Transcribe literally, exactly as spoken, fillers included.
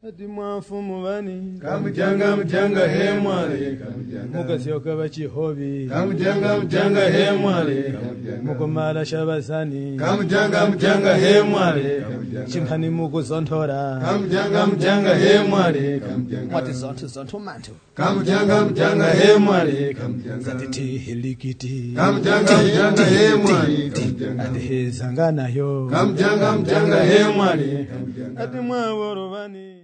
ati mwafumu bani kamujanga mujanga he mwale kamujanga mukasyoka bachihobi kamujanga mujanga he mwale mukumala shabazani kamujanga mujanga he mwale chimphani mukuzonthora kamujanga mujanga he mwale mwati zontho zontho mantu kamujanga mujanga he mwale zatithi helikiti kamujanga mujanga he mwale ati zanganayo kamujanga mujanga he mwale ati mwaworo bani